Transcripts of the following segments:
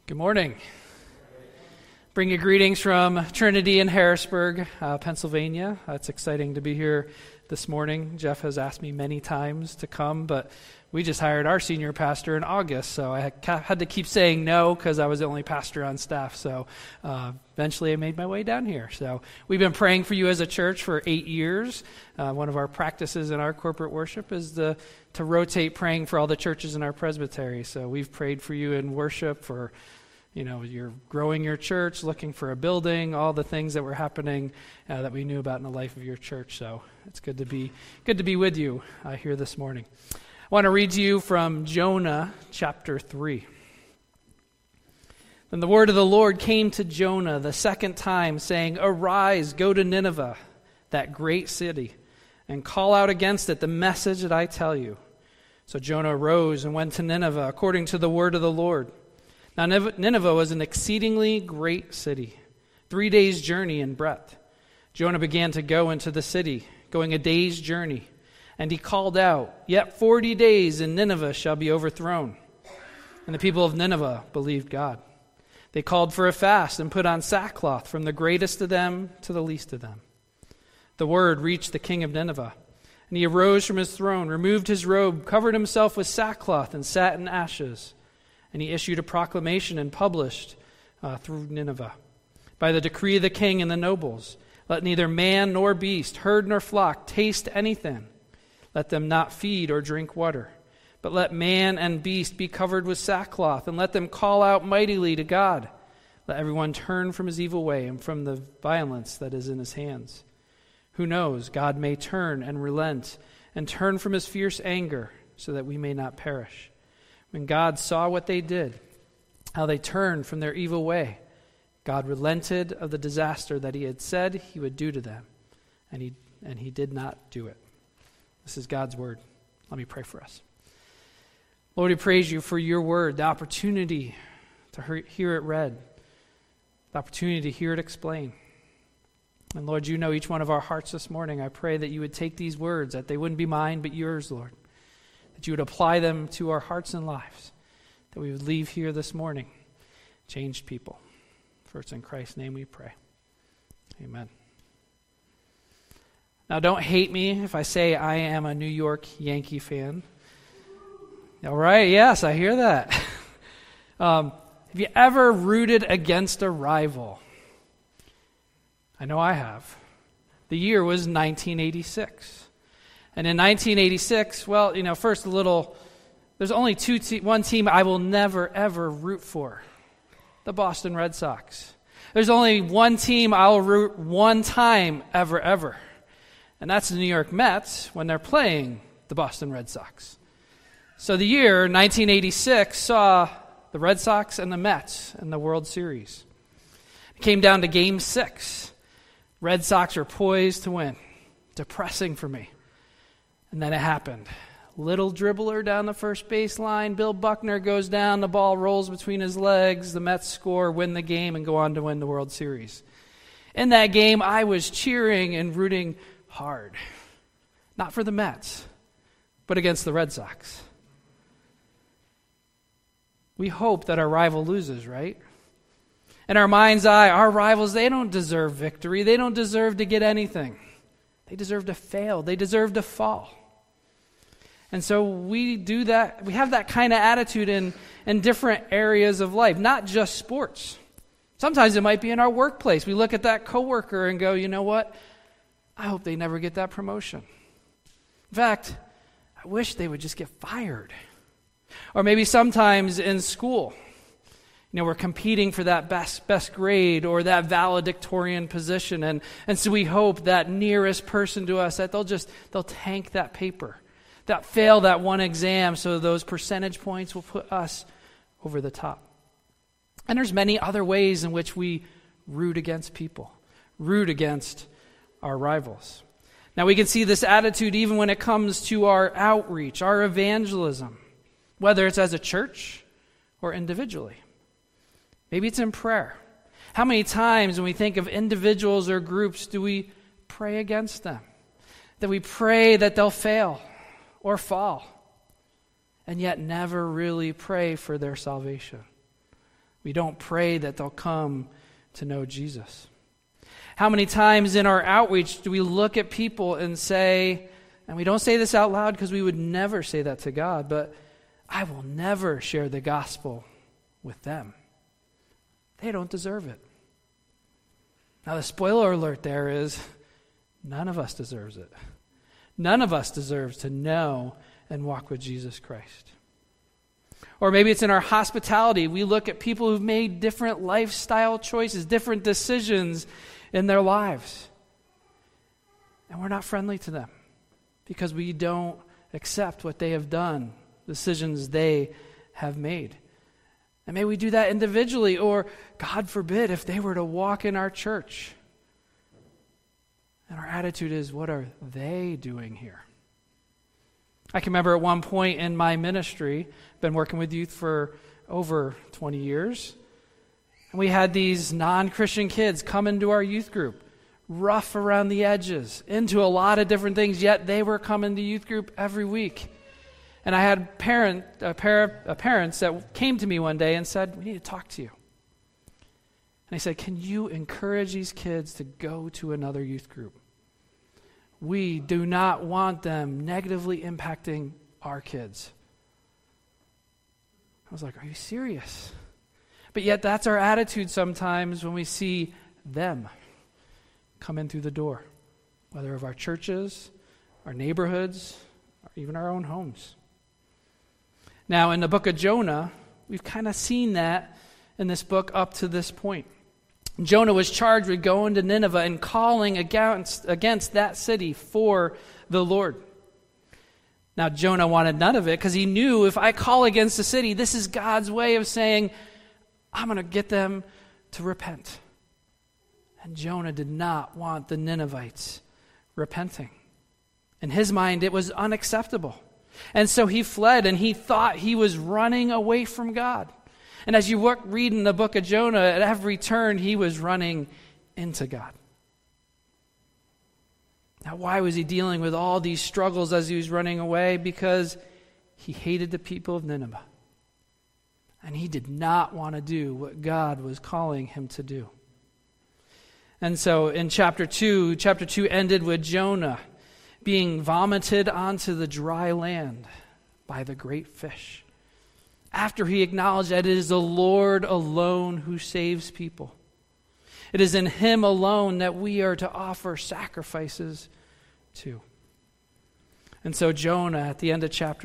Good morning. Bring you greetings from Trinity in Harrisburg, Pennsylvania. It's exciting to be here this morning. Jeff has asked me many times to come, but we just hired our senior pastor in August, so I had to keep saying no because I was the only pastor on staff. So eventually I made my way down here. So we've been praying for you as a church for 8 years. One of our practices in our corporate worship is to rotate praying for all the churches in our presbytery. So we've prayed for you in worship for you're growing your church, looking for a building, all the things that were happening that we knew about in the life of your church. So it's good to be with you here this morning. I want to read to you from Jonah chapter 3. Then the word of the Lord came to Jonah the second time, saying, "Arise, go to Nineveh, that great city, and call out against it the message that I tell you." So Jonah arose and went to Nineveh according to the word of the Lord. Now Nineveh was an exceedingly great city, 3 days' journey in breadth. Jonah began to go into the city, going a day's journey. And he called out, "Yet 40 days and Nineveh shall be overthrown." And the people of Nineveh believed God. They called for a fast and put on sackcloth from the greatest of them to the least of them. The word reached the king of Nineveh. And he arose from his throne, removed his robe, covered himself with sackcloth, and sat in ashes. And he issued a proclamation and published through Nineveh, by the decree of the king and the nobles, "Let neither man nor beast, herd nor flock taste anything. Let them not feed or drink water. But let man and beast be covered with sackcloth, and let them call out mightily to God. Let everyone turn from his evil way and from the violence that is in his hands. Who knows, God may turn and relent and turn from his fierce anger, so that we may not perish." When God saw what they did, how they turned from their evil way, God relented of the disaster that he had said he would do to them, and he did not do it. This is God's word. Let me pray for us. Lord, we praise you for your word, the opportunity to hear it read, the opportunity to hear it explained. And Lord, you know each one of our hearts this morning. I pray that you would take these words, that they wouldn't be mine but yours, Lord. That you would apply them to our hearts and lives, that we would leave here this morning changed people. For it's in Christ's name we pray. Amen. Now, don't hate me if I say I am a New York Yankee fan. All right, yes, I hear that. Have you ever rooted against a rival? I know I have. The year was 1986. And in 1986, first there's only one team I will never, ever root for, the Boston Red Sox. There's only one team I'll root one time, ever, and that's the New York Mets when they're playing the Boston Red Sox. So the year 1986 saw the Red Sox and the Mets in the World Series. It came down to Game 6. Red Sox were poised to win. Depressing for me. And then it happened. Little dribbler down the first baseline. Bill Buckner goes down. The ball rolls between his legs. The Mets score, win the game, and go on to win the World Series. In that game, I was cheering and rooting hard. Not for the Mets, but against the Red Sox. We hope that our rival loses, right? In our mind's eye, our rivals, they don't deserve victory. They don't deserve to get anything. They deserve to fail. They deserve to fall. And so we do that. We have that kind of attitude in different areas of life, not just sports. Sometimes it might be in our workplace. We look at that coworker and go, you know what? I hope they never get that promotion. In fact, I wish they would just get fired. Or maybe sometimes in school, we're competing for that best grade or that valedictorian position, and so we hope that nearest person to us that they'll tank that paper, that fail that one exam, so those percentage points will put us over the top. And there's many other ways in which we root against people, root against our rivals. Now we can see this attitude even when it comes to our outreach, our evangelism, whether it's as a church or individually. Maybe it's in prayer. How many times when we think of individuals or groups do we pray against them? That we pray that they'll fail or fall, and yet never really pray for their salvation. We don't pray that they'll come to know Jesus. How many times in our outreach do we look at people and say, and we don't say this out loud because we would never say that to God, but I will never share the gospel with them. They don't deserve it. Now the spoiler alert there is, none of us deserves it. None of us deserves to know and walk with Jesus Christ. Or maybe it's in our hospitality. We look at people who've made different lifestyle choices, different decisions in their lives. And we're not friendly to them because we don't accept what they have done, decisions they have made. And may we do that individually, or God forbid, if they were to walk in our church. And our attitude is, what are they doing here? I can remember at one point in my ministry, been working with youth for over 20 years, and we had these non-Christian kids come into our youth group, rough around the edges, into a lot of different things, yet they were coming to youth group every week. And I had parents that came to me one day and said, we need to talk to you. And I said, can you encourage these kids to go to another youth group? We do not want them negatively impacting our kids. I was like, are you serious? But yet that's our attitude sometimes when we see them come in through the door, whether of our churches, our neighborhoods, or even our own homes. Now, in the book of Jonah, we've kind of seen that in this book up to this point. Jonah was charged with going to Nineveh and calling against that city for the Lord. Now, Jonah wanted none of it because he knew if I call against the city, this is God's way of saying, I'm going to get them to repent. And Jonah did not want the Ninevites repenting. In his mind, it was unacceptable. And so he fled, and he thought he was running away from God. And as you read in the book of Jonah, at every turn, he was running into God. Now, why was he dealing with all these struggles as he was running away? Because he hated the people of Nineveh. And he did not want to do what God was calling him to do. And so in chapter 2 ended with Jonah being vomited onto the dry land by the great fish, after he acknowledged that it is the Lord alone who saves people. It is in him alone that we are to offer sacrifices to. And so Jonah, at the end of chapter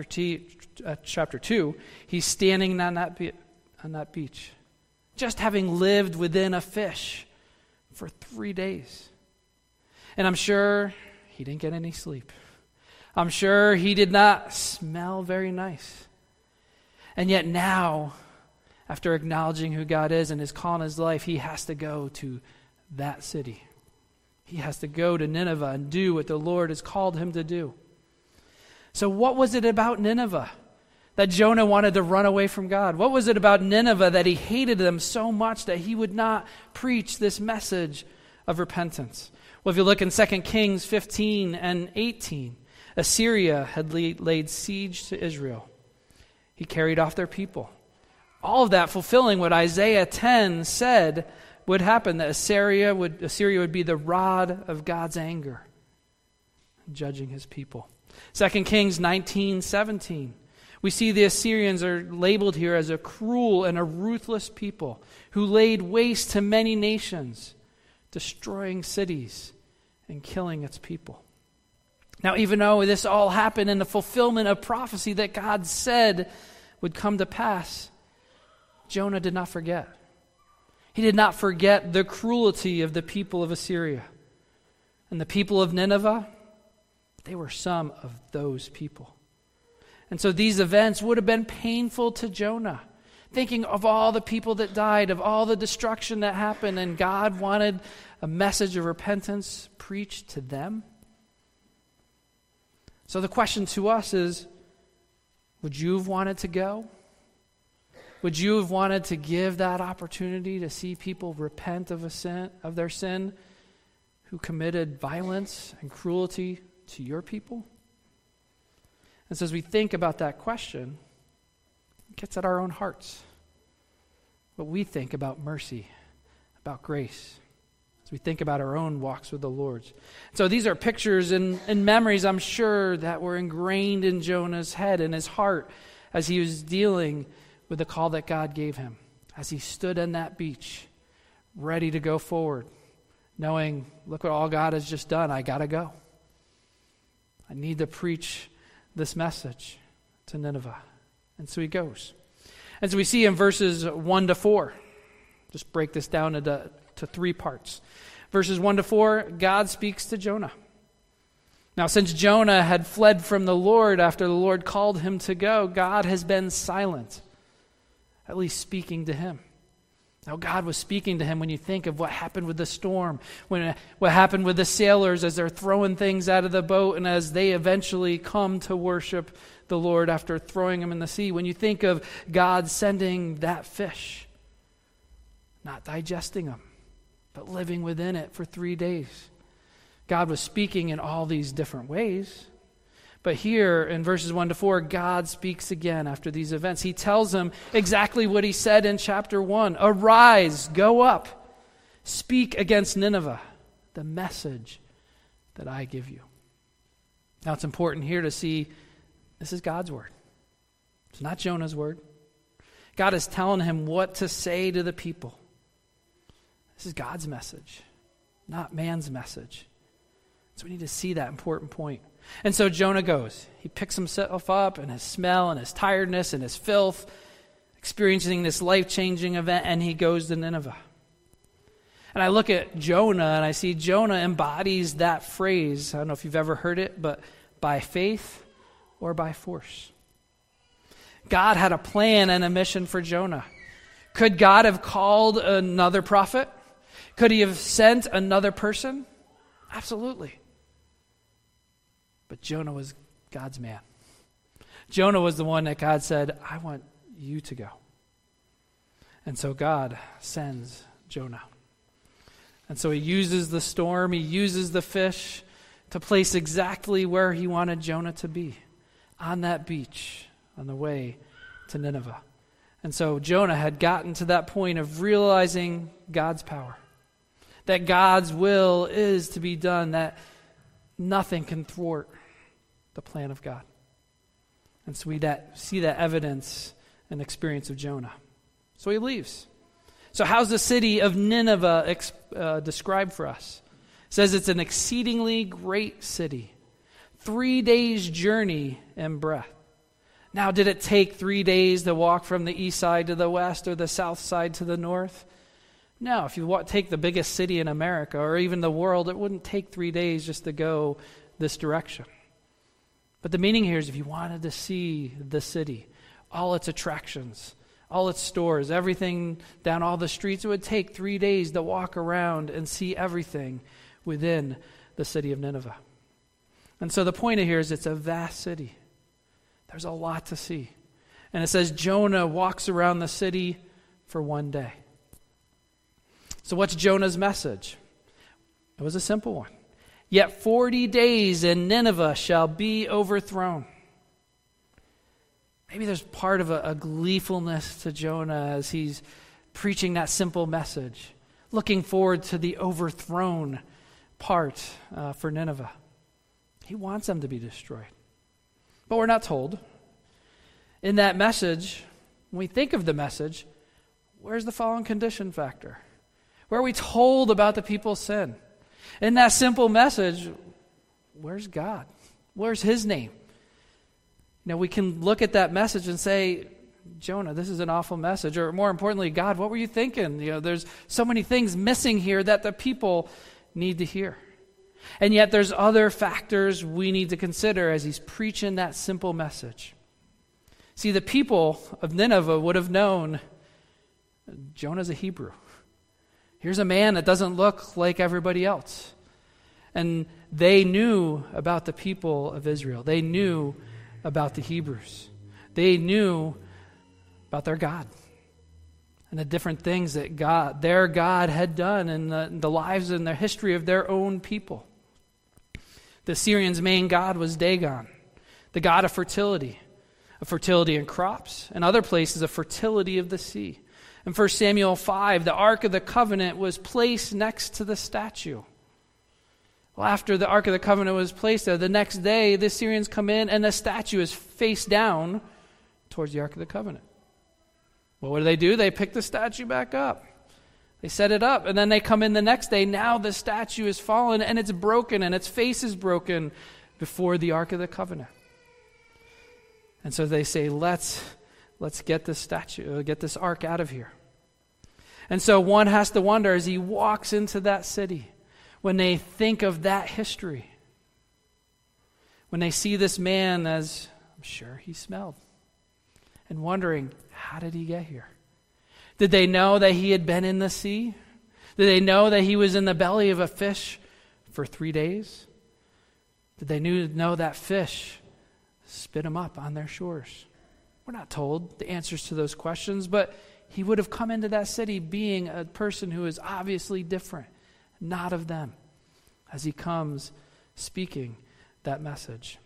2, he's standing on that beach, just having lived within a fish for 3 days. And I'm sure he didn't get any sleep. I'm sure he did not smell very nice. And yet now, after acknowledging who God is and his call in his life, he has to go to that city. He has to go to Nineveh and do what the Lord has called him to do. So what was it about Nineveh that Jonah wanted to run away from God? What was it about Nineveh that he hated them so much that he would not preach this message of repentance? Well, if you look in 2 Kings 15 and 18, Assyria had laid siege to Israel. He carried off their people. All of that fulfilling what Isaiah 10 said would happen, that Assyria would be the rod of God's anger, judging his people. 2 Kings 19:17. We see the Assyrians are labeled here as a cruel and a ruthless people who laid waste to many nations, destroying cities and killing its people. Now, even though this all happened in the fulfillment of prophecy that God said would come to pass, Jonah did not forget. He did not forget the cruelty of the people of Assyria. And the people of Nineveh, they were some of those people. And so these events would have been painful to Jonah, thinking of all the people that died, of all the destruction that happened, and God wanted a message of repentance preached to them. So the question to us is, would you have wanted to go? Would you have wanted to give that opportunity to see people repent of their sin who committed violence and cruelty to your people? And so as we think about that question, it gets at our own hearts. what we think about mercy, about grace, as we think about our own walks with the Lord. So these are pictures and memories, I'm sure, that were ingrained in Jonah's head and his heart as he was dealing with the call that God gave him, as he stood on that beach, ready to go forward, knowing, look what all God has just done. I got to go. I need to preach this message to Nineveh. And so he goes. And so we see in verses 1 to 4, just break this down into three parts. Verses 1 to 4, God speaks to Jonah. Now, since Jonah had fled from the Lord after the Lord called him to go, God has been silent, at least speaking to him. Now, God was speaking to him when you think of what happened with the storm, what happened with the sailors as they're throwing things out of the boat and as they eventually come to worship the Lord after throwing him in the sea. When you think of God sending that fish, not digesting them, but living within it for 3 days. God was speaking in all these different ways. But here in verses 1 to 4, God speaks again after these events. He tells him exactly what he said in chapter 1. Arise, go up, speak against Nineveh, the message that I give you. Now it's important here to see this is God's word. It's not Jonah's word. God is telling him what to say to the people. This is God's message, not man's message. So we need to see that important point. And so Jonah goes. He picks himself up and his smell and his tiredness and his filth, experiencing this life-changing event, and he goes to Nineveh. And I look at Jonah and I see Jonah embodies that phrase. I don't know if you've ever heard it, but by faith or by force. God had a plan and a mission for Jonah. Could God have called another prophet? Could he have sent another person? Absolutely. But Jonah was God's man. Jonah was the one that God said, I want you to go. And so God sends Jonah. And so he uses the storm, he uses the fish to place exactly where he wanted Jonah to be, on that beach, on the way to Nineveh. And so Jonah had gotten to that point of realizing God's power, that God's will is to be done, that nothing can thwart the plan of God. And so we see that evidence and experience of Jonah. So he leaves. So how's the city of Nineveh described for us? It says it's an exceedingly great city, 3 days' journey in breadth. Now, did it take 3 days to walk from the east side to the west or the south side to the north? No, if you take the biggest city in America or even the world, it wouldn't take 3 days just to go this direction. But the meaning here is if you wanted to see the city, all its attractions, all its stores, everything down all the streets, it would take 3 days to walk around and see everything within the city of Nineveh. And so the point of here is it's a vast city. There's a lot to see. And it says Jonah walks around the city for 1 day. So what's Jonah's message? It was a simple one. Yet 40 days and Nineveh shall be overthrown. Maybe there's part of a gleefulness to Jonah as he's preaching that simple message, looking forward to the overthrown part for Nineveh. He wants them to be destroyed. But we're not told. In that message, when we think of the message, where's the fallen condition factor? Where are we told about the people's sin? In that simple message, where's God? Where's his name? We can look at that message and say, Jonah, this is an awful message. Or more importantly, God, what were you thinking? There's so many things missing here that the people need to hear. And yet there's other factors we need to consider as he's preaching that simple message. See, the people of Nineveh would have known Jonah's a Hebrew. Here's a man that doesn't look like everybody else. And they knew about the people of Israel. They knew about the Hebrews. They knew about their God and the different things that their God had done in the lives and the history of their own people. The Assyrians' main god was Dagon, the god of fertility in crops, and other places of fertility of the sea. In 1 Samuel 5, the Ark of the Covenant was placed next to the statue. Well, after the Ark of the Covenant was placed there, the next day the Syrians come in and the statue is face down towards the Ark of the Covenant. Well, what do? They pick the statue back up. They set it up, and then they come in the next day. Now the statue is fallen, and it's broken, and its face is broken before the Ark of the Covenant. And so they say, let's get this statue, get this ark out of here. And so one has to wonder, as he walks into that city, when they think of that history, when they see this man as I'm sure he smelled, and wondering, how did he get here? Did they know that he had been in the sea? Did they know that he was in the belly of a fish for 3 days? Did they know that fish spit him up on their shores? We're not told the answers to those questions, but he would have come into that city being a person who is obviously different, not of them, as he comes speaking that message.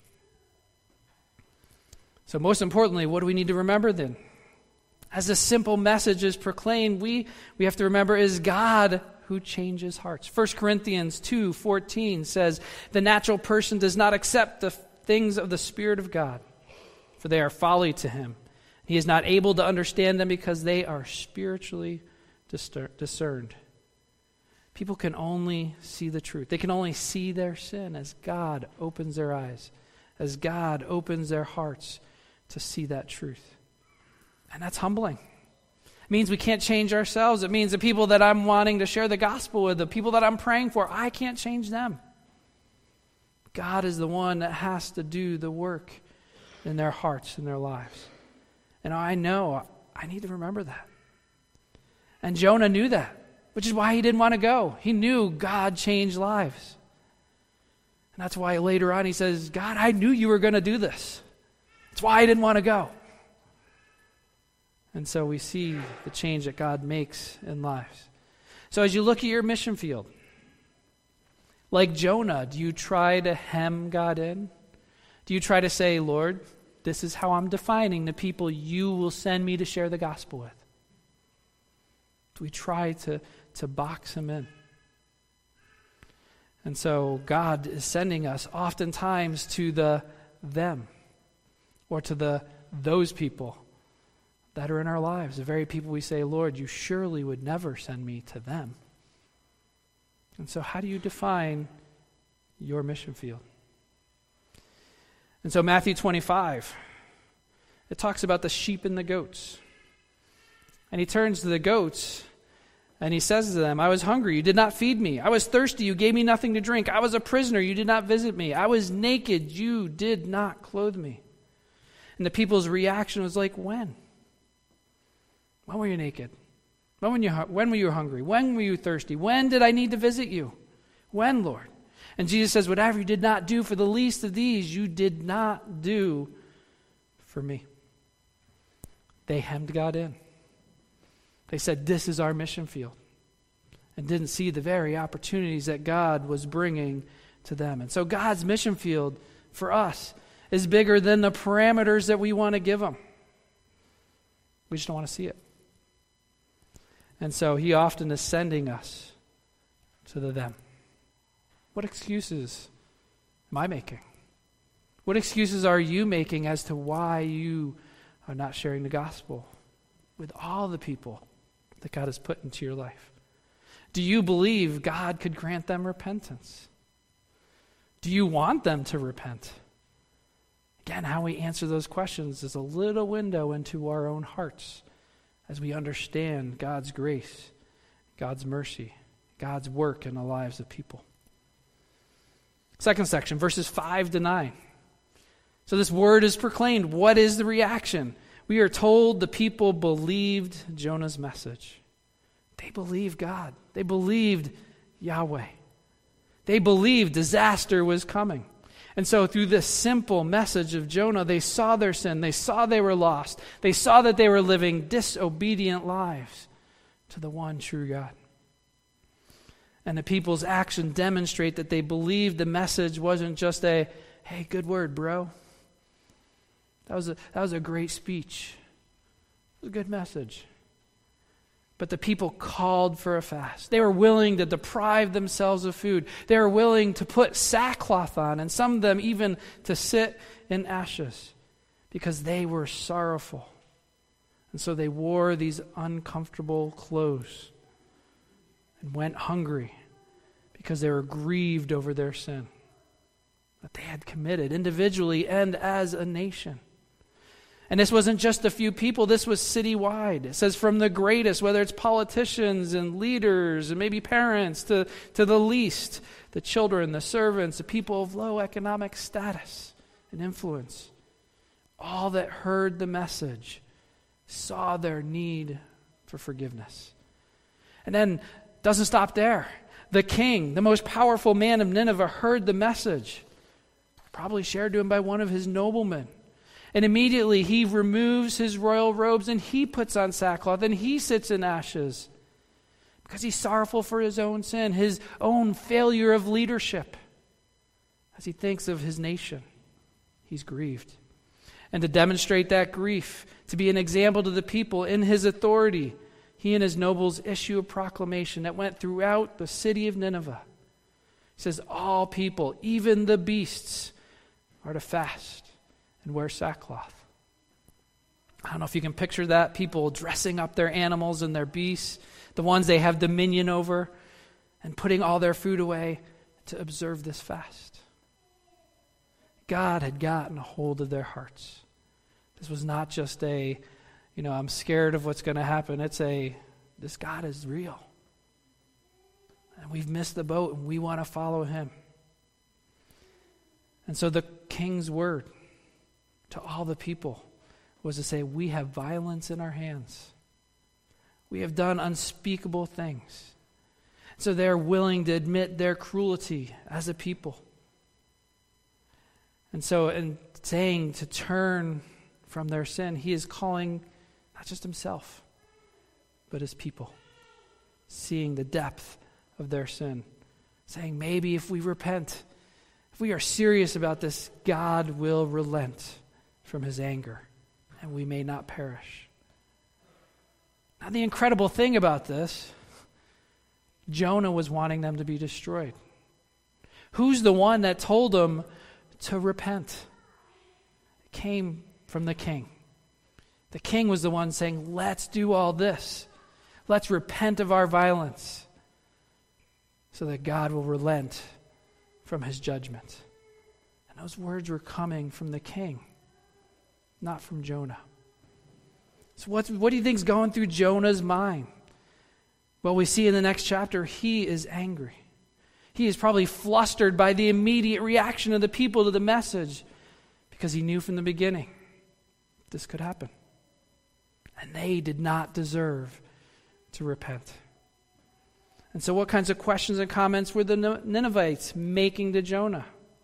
So most importantly, what do we need to remember then? As a simple message is proclaimed, we have to remember it is God who changes hearts. 1 Corinthians 2:14 says, "The natural person does not accept the things of the Spirit of God, for they are folly to him. He is not able to understand them because they are spiritually discerned." People can only see the truth. They can only see their sin as God opens their eyes, as God opens their hearts to see that truth. And that's humbling. It means we can't change ourselves. It means the people that I'm wanting to share the gospel with, the people that I'm praying for, I can't change them. God is the one that has to do the work in their hearts and their lives. And I know I need to remember that. And Jonah knew that, which is why he didn't want to go. He knew God changed lives. And that's why later on he says, God, I knew you were going to do this. That's why I didn't want to go. And so we see the change that God makes in lives. So as you look at your mission field, like Jonah, do you try to hem God in? Do you try to say, Lord, this is how I'm defining the people you will send me to share the gospel with? Do we try to box him in? And so God is sending us oftentimes to the them, or to those people that are in our lives, the very people we say, Lord, you surely would never send me to them. And so how do you define your mission field? And so Matthew 25, it talks about the sheep and the goats. And he turns to the goats and he says to them, I was hungry, you did not feed me. I was thirsty, you gave me nothing to drink. I was a prisoner, you did not visit me. I was naked, you did not clothe me. And the people's reaction was like, when? When were you naked? When were you hungry? When were you thirsty? When did I need to visit you? When, Lord? And Jesus says, whatever you did not do for the least of these, you did not do for me. They hemmed God in. They said, this is our mission field. And didn't see the very opportunities that God was bringing to them. And so God's mission field for us is bigger than the parameters that we want to give him. We just don't want to see it. And so he often is sending us to the them. What excuses am I making? What excuses are you making as to why you are not sharing the gospel with all the people that God has put into your life? Do you believe God could grant them repentance? Do you want them to repent? Again, how we answer those questions is a little window into our own hearts as we understand God's grace, God's mercy, God's work in the lives of people. Second section, verses 5 to 9. So this word is proclaimed. What is the reaction? We are told the people believed Jonah's message. They believed God. They believed Yahweh. They believed disaster was coming. And so through this simple message of Jonah, they saw their sin. They saw they were lost. They saw that they were living disobedient lives to the one true God. And the people's action demonstrate that they believed the message wasn't just a, hey, good word, bro. That was a great speech. It was a good message. But the people called for a fast. They were willing to deprive themselves of food. They were willing to put sackcloth on, and some of them even to sit in ashes, because they were sorrowful. And so they wore these uncomfortable clothes and went hungry because they were grieved over their sin that they had committed individually and as a nation. And this wasn't just a few people, this was citywide. It says from the greatest, whether it's politicians and leaders and maybe parents, to the least, the children, the servants, the people of low economic status and influence. All that heard the message saw their need for forgiveness. And then, doesn't stop there. The king, the most powerful man of Nineveh, heard the message, probably shared to him by one of his noblemen. And immediately he removes his royal robes and he puts on sackcloth and he sits in ashes because he's sorrowful for his own sin, his own failure of leadership. As he thinks of his nation, he's grieved. And to demonstrate that grief, to be an example to the people in his authority, he and his nobles issue a proclamation that went throughout the city of Nineveh. He says, all people, even the beasts, are to fast and wear sackcloth. I don't know if you can picture that. People dressing up their animals and their beasts, the ones they have dominion over, and putting all their food away to observe this fast. God had gotten a hold of their hearts. This was not just I'm scared of what's going to happen. It's this God is real. And we've missed the boat and we want to follow him. And so the king's word to all the people was to say, we have violence in our hands. We have done unspeakable things. So they're willing to admit their cruelty as a people. And so in saying to turn from their sin, he is calling not just himself, but his people, seeing the depth of their sin, saying maybe if we repent, if we are serious about this, God will relent from his anger, and we may not perish. Now, the incredible thing about this, Jonah was wanting them to be destroyed. Who's the one that told them to repent? It came from the king. The king was the one saying, let's do all this. Let's repent of our violence so that God will relent from his judgment. And those words were coming from the king, not from Jonah. So what do you think is going through Jonah's mind? Well, we see in the next chapter, he is angry. He is probably flustered by the immediate reaction of the people to the message because he knew from the beginning this could happen. And they did not deserve to repent. And so what kinds of questions and comments were the Ninevites making to Jonah?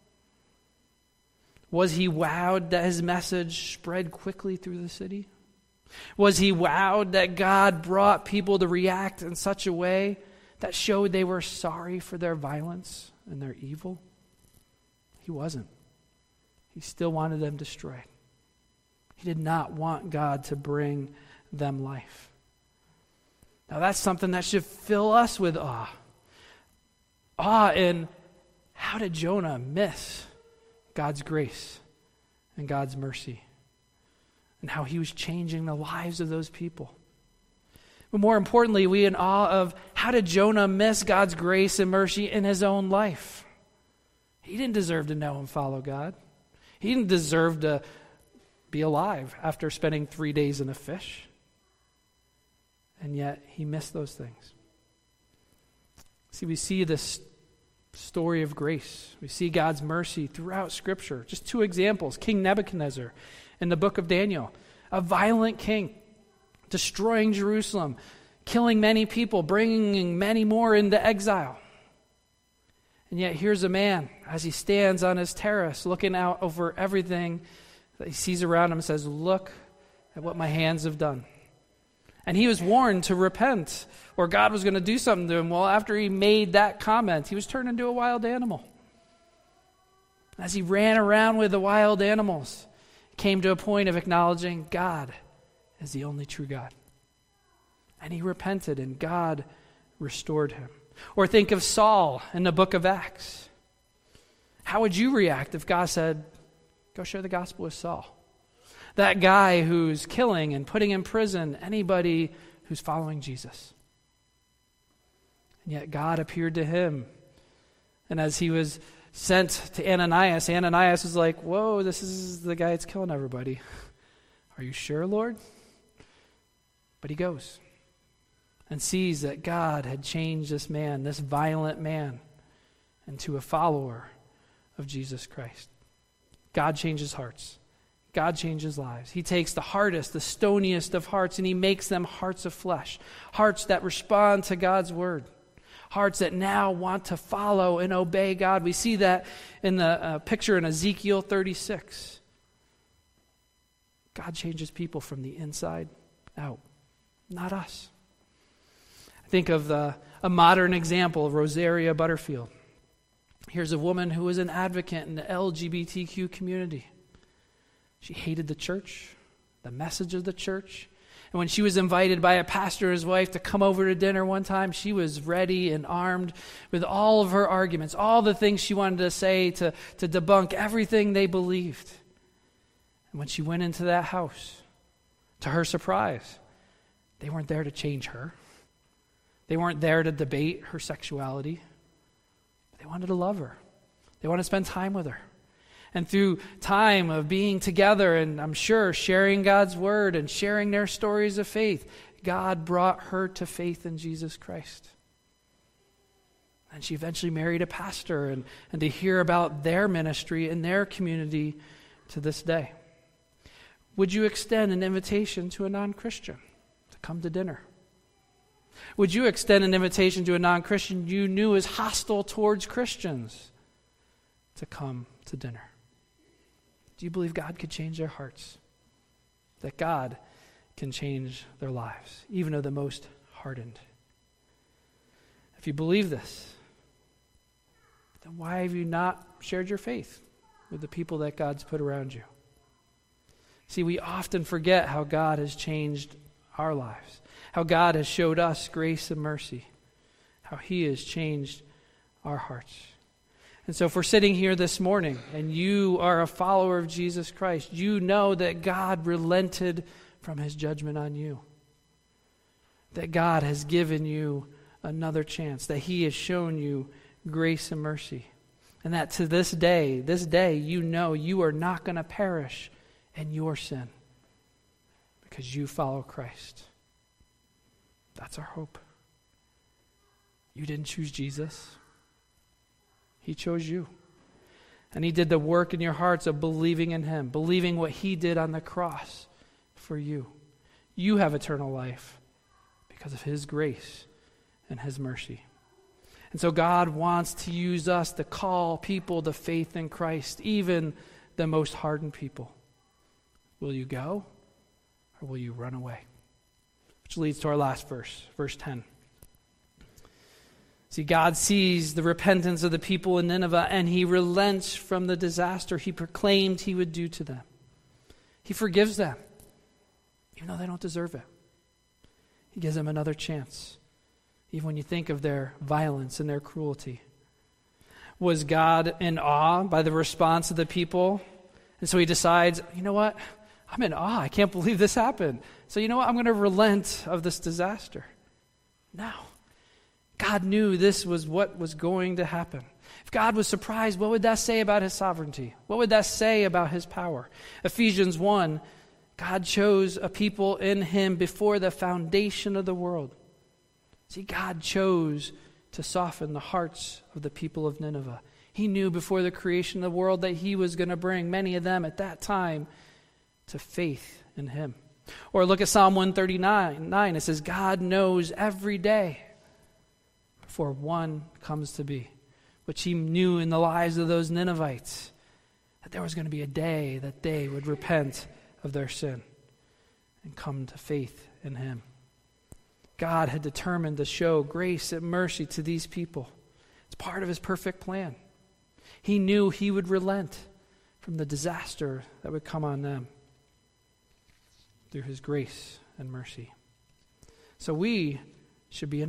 Was he wowed that his message spread quickly through the city? Was he wowed that God brought people to react in such a way that showed they were sorry for their violence and their evil? He wasn't. He still wanted them destroyed. He did not want God to bring them life. Now that's something that should fill us with awe. Awe in how did Jonah miss God's grace and God's mercy, and how he was changing the lives of those people. But more importantly, we in awe of how did Jonah miss God's grace and mercy in his own life? He didn't deserve to know and follow God. He didn't deserve to be alive after spending 3 days in a fish. And yet he missed those things. See, we see this story of grace. We see God's mercy throughout Scripture. Just 2 examples. King Nebuchadnezzar in the book of Daniel, a violent king, destroying Jerusalem, killing many people, bringing many more into exile. And yet here's a man, as he stands on his terrace, looking out over everything that he sees around him, and says, look at what my hands have done. And he was warned to repent, or God was going to do something to him. Well, after he made that comment, he was turned into a wild animal. As he ran around with the wild animals, he came to a point of acknowledging God as the only true God. And he repented, and God restored him. Or think of Saul in the book of Acts. How would you react if God said, go share the gospel with Saul? That guy who's killing and putting in prison anybody who's following Jesus. And yet God appeared to him. And as he was sent to Ananias was like, whoa, this is the guy that's killing everybody. Are you sure, Lord? But he goes and sees that God had changed this man, this violent man, into a follower of Jesus Christ. God changes hearts. God changes lives. He takes the hardest, the stoniest of hearts, and he makes them hearts of flesh, hearts that respond to God's word, hearts that now want to follow and obey God. We see that in the picture in Ezekiel 36. God changes people from the inside out, not us. I think of a modern example of Rosaria Butterfield. Here's a woman who was an advocate in the LGBTQ community. She hated the church, the message of the church. And when she was invited by a pastor and his wife to come over to dinner one time, she was ready and armed with all of her arguments, all the things she wanted to say to debunk everything they believed. And when she went into that house, to her surprise, they weren't there to change her. They weren't there to debate her sexuality. They wanted to love her. They wanted to spend time with her. And through time of being together and I'm sure sharing God's word and sharing their stories of faith, God brought her to faith in Jesus Christ. And she eventually married a pastor and to hear about their ministry and their community to this day. Would you extend an invitation to a non-Christian to come to dinner? Would you extend an invitation to a non-Christian you knew is hostile towards Christians to come to dinner? Do you believe God could change their hearts? That God can change their lives, even though the most hardened? If you believe this, then why have you not shared your faith with the people that God's put around you? See, we often forget how God has changed our lives, how God has showed us grace and mercy, how he has changed our hearts. And so if we're sitting here this morning and you are a follower of Jesus Christ, you know that God relented from his judgment on you, that God has given you another chance, that he has shown you grace and mercy, and that to this day, you know you are not going to perish in your sin because you follow Christ. That's our hope. You didn't choose Jesus. He chose you. And he did the work in your hearts of believing in him, believing what he did on the cross for you. You have eternal life because of his grace and his mercy. And so God wants to use us to call people to faith in Christ, even the most hardened people. Will you go or will you run away? Which leads to our last verse, verse 10. See, God sees the repentance of the people in Nineveh, and he relents from the disaster he proclaimed he would do to them. He forgives them, even though they don't deserve it. He gives them another chance, even when you think of their violence and their cruelty. Was God in awe by the response of the people? And so he decides, you know what? I'm in awe. I can't believe this happened. So you know what? I'm going to relent of this disaster. No. God knew this was what was going to happen. If God was surprised, what would that say about his sovereignty? What would that say about his power? Ephesians 1, God chose a people in him before the foundation of the world. See, God chose to soften the hearts of the people of Nineveh. He knew before the creation of the world that he was going to bring many of them at that time to faith in him. Or look at Psalm 139:9. It says, God knows every day before one comes to be, which he knew in the lives of those Ninevites, that there was going to be a day that they would repent of their sin and come to faith in him. God had determined to show grace and mercy to these people. It's part of his perfect plan. He knew he would relent from the disaster that would come on them through his grace and mercy. So we should be in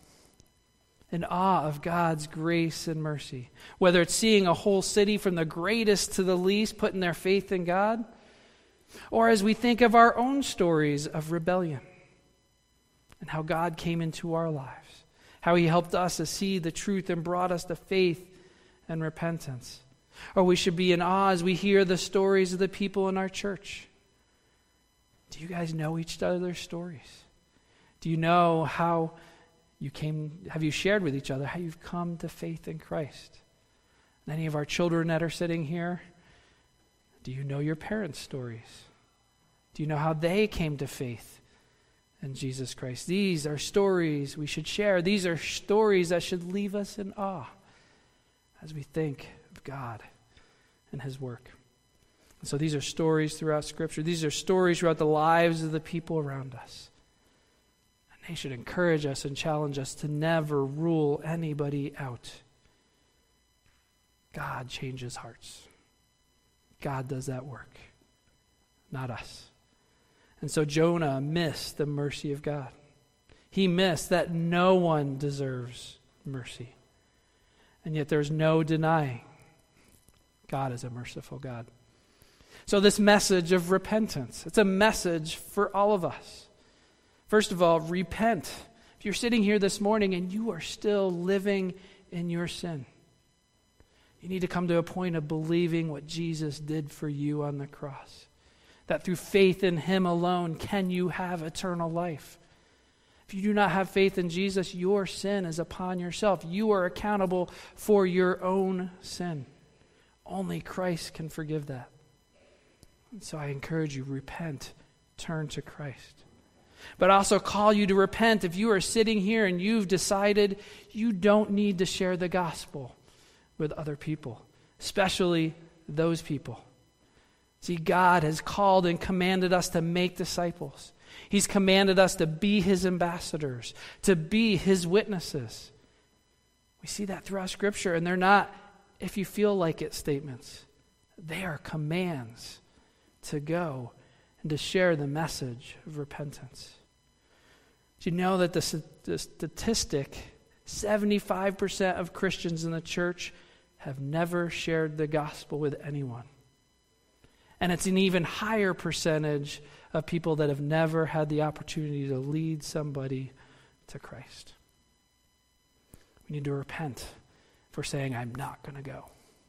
awe of God's grace and mercy. Whether it's seeing a whole city from the greatest to the least putting their faith in God, or as we think of our own stories of rebellion and how God came into our lives, how he helped us to see the truth and brought us to faith and repentance. Or we should be in awe as we hear the stories of the people in our church. Do you guys know each other's stories? Do you know how have you shared with each other how you've come to faith in Christ? And any of our children that are sitting here, do you know your parents' stories? Do you know how they came to faith in Jesus Christ? These are stories we should share. These are stories that should leave us in awe as we think of God and his work. And so these are stories throughout Scripture. These are stories throughout the lives of the people around us. And they should encourage us and challenge us to never rule anybody out. God changes hearts. God does that work, not us. And so Jonah missed the mercy of God. He missed that no one deserves mercy. And yet there's no denying God is a merciful God. So this message of repentance, it's a message for all of us. First of all, repent. If you're sitting here this morning and you are still living in your sin, you need to come to a point of believing what Jesus did for you on the cross. That through faith in him alone can you have eternal life. If you do not have faith in Jesus, your sin is upon yourself. You are accountable for your own sin. Only Christ can forgive that. And so I encourage you, repent, turn to Christ. But I also call you to repent if you are sitting here and you've decided you don't need to share the gospel with other people, especially those people. See, God has called and commanded us to make disciples. He's commanded us to be his ambassadors, to be his witnesses. We see that throughout Scripture, and they're not, if you feel like it, statements. They are commands to go and to share the message of repentance. Do you know that the statistic, 75% of Christians in the church have never shared the gospel with anyone? And it's an even higher percentage of people that have never had the opportunity to lead somebody to Christ. We need to repent for saying, I'm not going to go.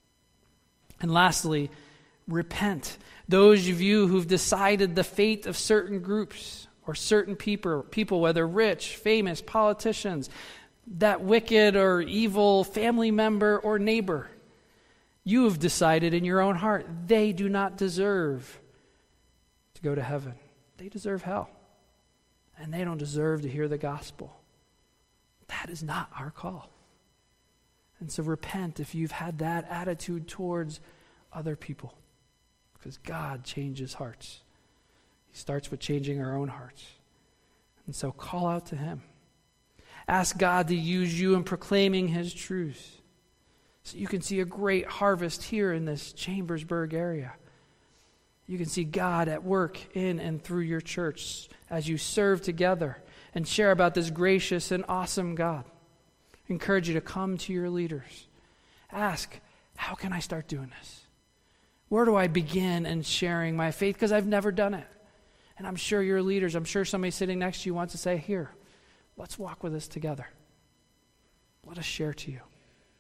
And lastly, repent. Those of you who've decided the fate of certain groups or certain people, whether rich, famous, politicians, that wicked or evil family member or neighbor, you have decided in your own heart they do not deserve to go to heaven. They deserve hell. And they don't deserve to hear the gospel. That is not our call. And so repent if you've had that attitude towards other people. Because God changes hearts. He starts with changing our own hearts. And so call out to him. Ask God to use you in proclaiming his truths. So you can see a great harvest here in this Chambersburg area. You can see God at work in and through your church as you serve together and share about this gracious and awesome God. I encourage you to come to your leaders. Ask, how can I start doing this? Where do I begin in sharing my faith? Because I've never done it. And I'm sure your leaders, I'm sure somebody sitting next to you wants to say, here, let's walk with us together. Let us share to you.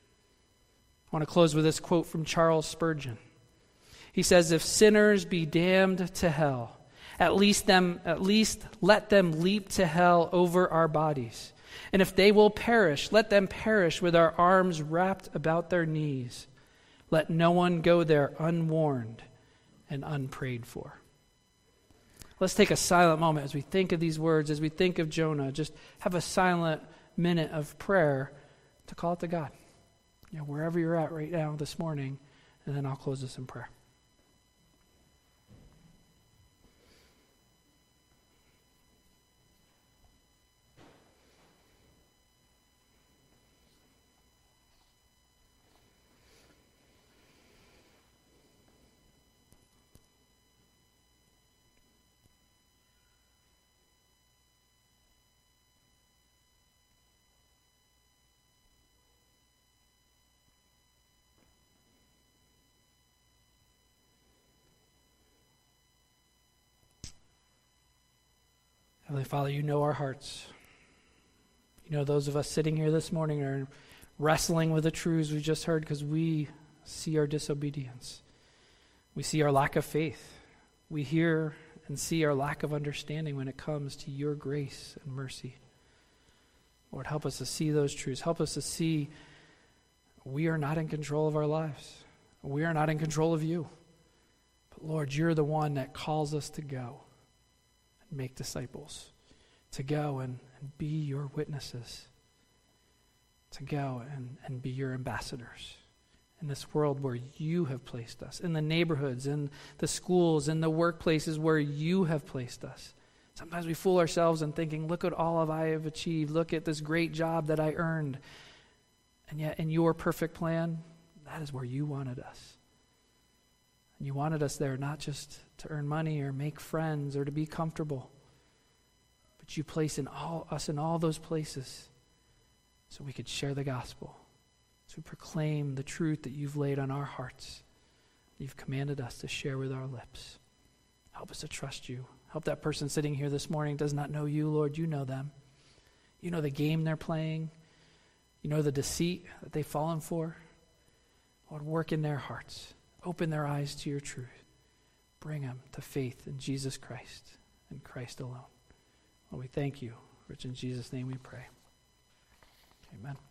I want to close with this quote from Charles Spurgeon. He says, if sinners be damned to hell, at least let them leap to hell over our bodies. And if they will perish, let them perish with our arms wrapped about their knees. Let no one go there unwarned and unprayed for. Let's take a silent moment as we think of these words, as we think of Jonah. Just have a silent minute of prayer to call it to God. Wherever you're at right now this morning, and then I'll close this in prayer. Heavenly Father, you know our hearts. You know those of us sitting here this morning are wrestling with the truths we just heard because we see our disobedience. We see our lack of faith. We hear and see our lack of understanding when it comes to your grace and mercy. Lord, help us to see those truths. Help us to see we are not in control of our lives. We are not in control of you. But Lord, you're the one that calls us to go and make disciples, to go and be your witnesses, to go and be your ambassadors in this world where you have placed us, in the neighborhoods, in the schools, in the workplaces where you have placed us. Sometimes we fool ourselves in thinking, look at all I have achieved. Look at this great job that I earned. And yet in your perfect plan, that is where you wanted us. And you wanted us there not just to earn money or make friends or to be comfortable, but you place us in all those places so we could share the gospel, to proclaim the truth that you've laid on our hearts, you've commanded us to share with our lips. Help us to trust you. Help that person sitting here this morning does not know you, Lord. You know them. You know the game they're playing. You know the deceit that they've fallen for. Lord, work in their hearts. Open their eyes to your truth. Bring them to faith in Jesus Christ and Christ alone. Lord, we thank you. For it's in Jesus' name we pray. Amen.